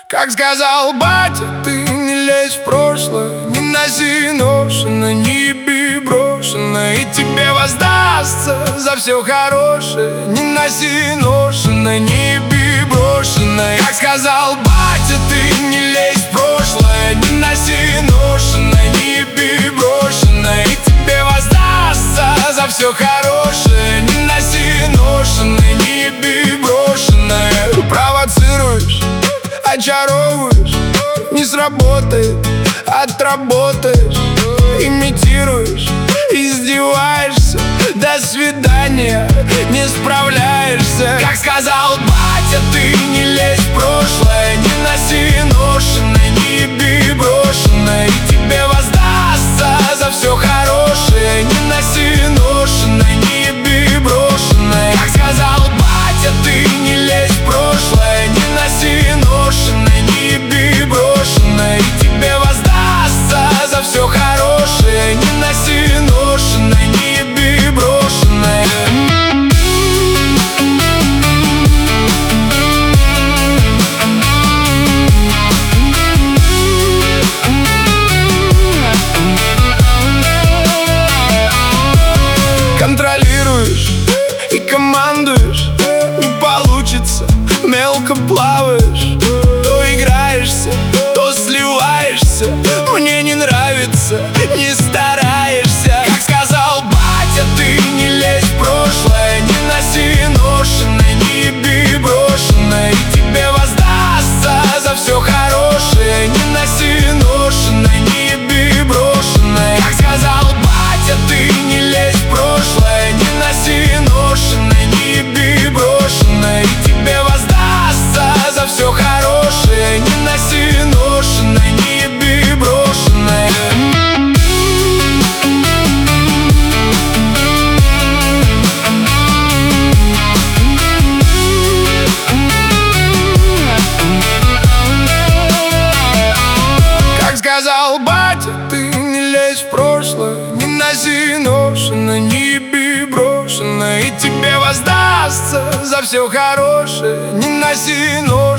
Как сказал батя, ты не лезь в прошлое, не носи ношено, не еби брошено, и тебе воздастся за все хорошее. Не носи ношено, не еби брошено. Как сказал батя, ты не лезь в прошлое, не носи ношено, не еби брошено, и тебе воздастся за все хорошее. Не носи ношено, не еби брошено. Провоцируешь, очаровываешь, не сработает, отработаешь. Имитируешь, издеваешься, до свидания, не справляешься. Как сказал батя, ты не лезь в прошлое, не носи ношено, не еби брошено, и тебе воздастся за все хорошее. Не носи ношено, не еби брошено. Как сказал батя, ты не лезь в прошлое, не носи ношено, не еби брошено, и тебе воздастся за все хорошее. Не носи ношено, не еби брошено. Контролируешь и командуешь, не получится, мелко плаваешь. То играешься, то сливаешься, мне не нравится, не стараешься. Как сказал батя, ты не лезь в прошлое, не носи ношено, не еби брошено, и тебе воздастся за все хорошее. Не носи ношено, не еби брошено. Как сказал батя, ты не лезь в прошлое, не носи ношено, не еби брошено, и тебе воздастся за все хорошее. Не носи ношено, не еби брошено. Как сказал батя, ты не лезь в прошлое, не носи ношено, не еби брошено, и тебе воздастся за все хорошее. Не носи ношено.